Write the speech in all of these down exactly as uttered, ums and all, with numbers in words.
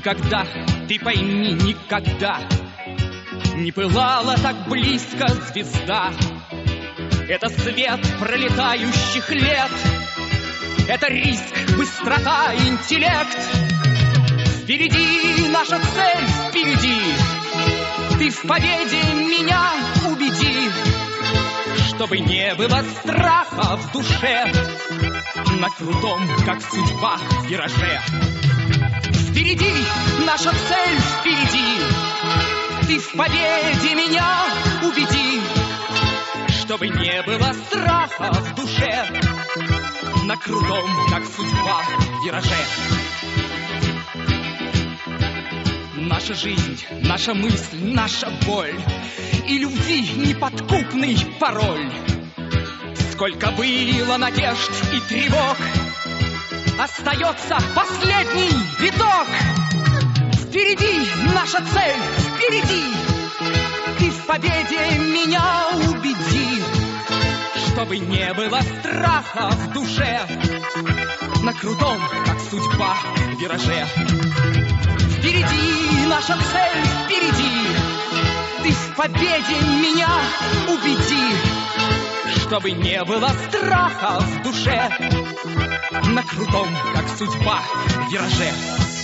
Никогда, ты пойми, никогда не пылала так близко звезда. Это свет пролетающих лет, это риск, быстрота, интеллект. Впереди наша цель, впереди. Ты в победе меня убеди, чтобы не было страха в душе на крутом, как судьба, вираже. Впереди наша цель, впереди. Ты в победе меня убеди, чтобы не было страха в душе на крутом, как судьба, вираже. Наша жизнь, наша мысль, наша боль и любви неподкупный пароль. Сколько было надежд и тревог, остается последний виток. Впереди наша цель, впереди. Ты в победе меня убеди, чтобы не было страха в душе на крутом, как судьба, вираже. Впереди наша цель, впереди. Ты в победе меня убеди, чтобы не было страха в душе на крутом, как судьба, вираже.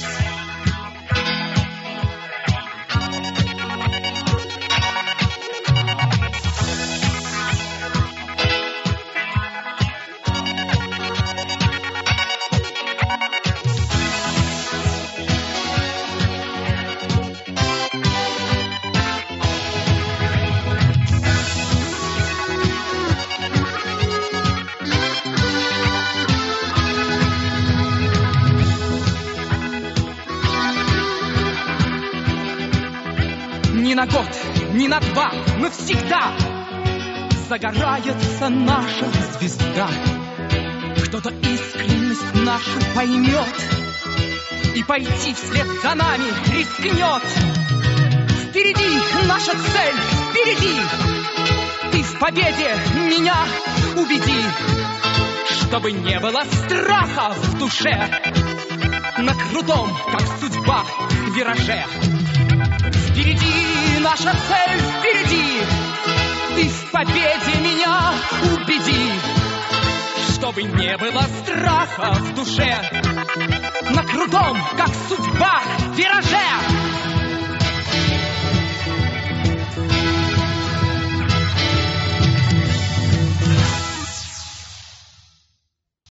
Ни на год, ни на два, навсегда загорается наша звезда. Кто-то искренность нашу поймет и пойти вслед за нами рискнет. Впереди наша цель, впереди. Ты в победе меня убеди, чтобы не было страха в душе на крутом, как судьба, вираже. Впереди наша цель, впереди. Ты в победе меня убеди, чтобы не было страха в душе на крутом, как судьба, вираже.